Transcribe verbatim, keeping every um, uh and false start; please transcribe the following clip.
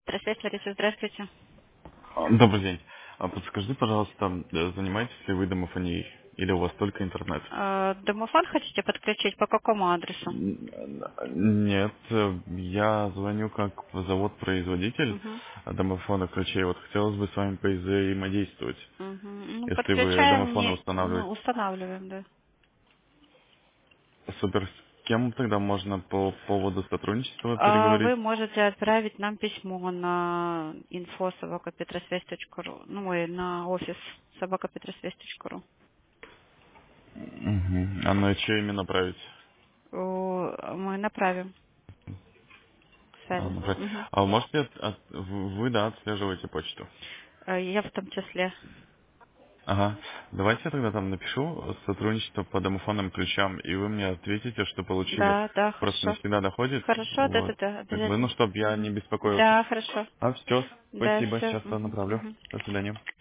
Здравствуйте, Лариса, здравствуйте. А, Добрый день. А Подскажи, пожалуйста, э, занимаетесь ли вы домофонией или у вас только интернет? Э, Домофон хотите подключить по какому адресу? Н- Нет, э, я звоню как завод-производитель Угу. домофона ключей. Вот хотелось бы с вами взаимодействовать. Угу. Ну, Если вы подключаем, домофоны не, ну, устанавливаете. устанавливаем, да. Супер. С кем тогда можно по поводу сотрудничества А переговорить? вы можете отправить нам письмо на info собака петросвязь точка ру, ну, и на офис собака петросвязь точка ру. Угу. А на что именно направить? О, Мы направим А, сами. направить. Мгм. А вы можете от- от- вы, да, отслеживаете почту? Э, Я в том числе. Ага. Давайте я тогда там напишу сотрудничество по домофонным ключам, и вы мне ответите, что получили. Да, да, Просто не хорошо. всегда доходит. Хорошо, да, да, Вот. да, Как бы, ну, обязательно. чтобы я не Мгм. беспокоился. Да, хорошо. А, все. Да, Спасибо. все. Сейчас я направлю. До свидания.